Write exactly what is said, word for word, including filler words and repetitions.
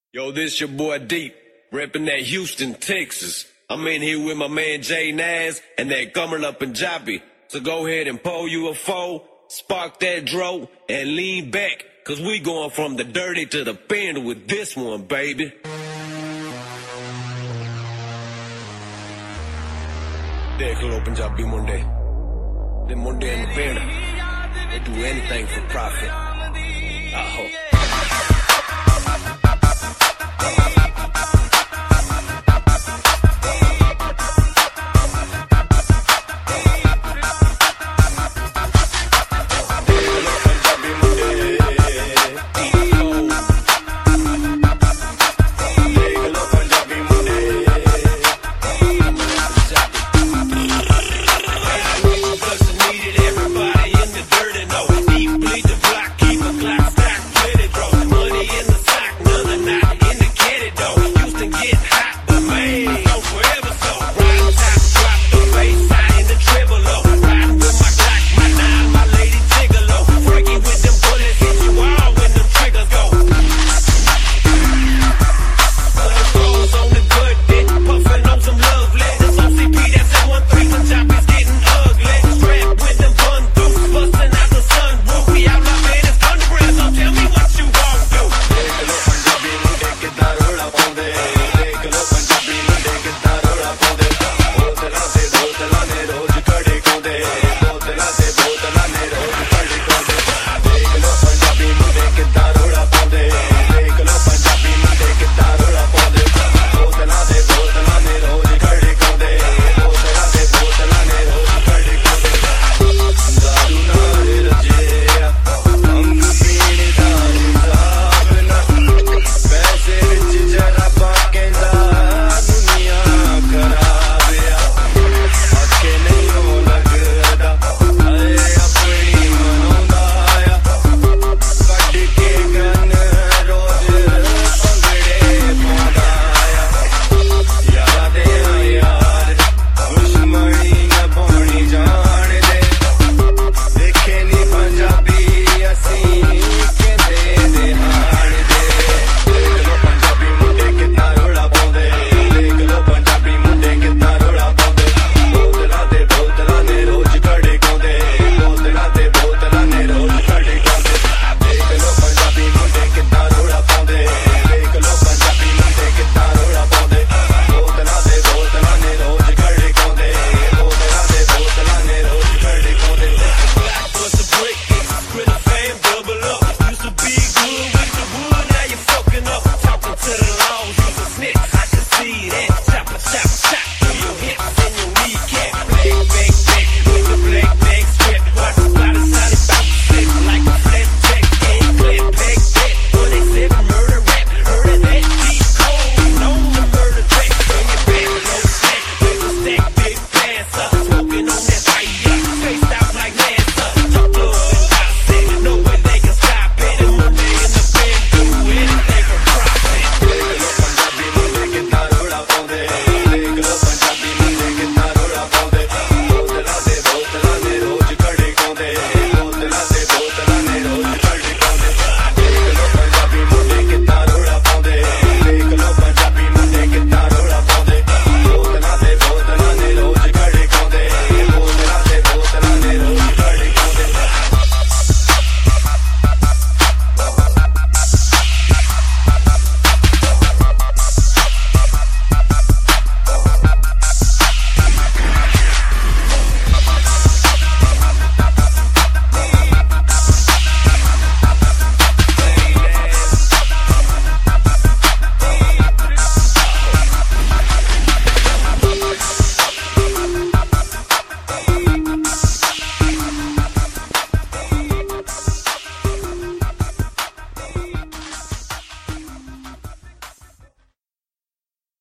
Yo, this your boy Deep, reppin' that Houston, Texas. I'm in here with my man Jay Naz and that Kamarla Punjabi. So go ahead and pull you a foe, spark that dro, and lean back, cause we going from the dirty to the panda with this one, baby. देख लो पंजाबी मुंडे, the Munde and the panda, they do anything for profit. I hope.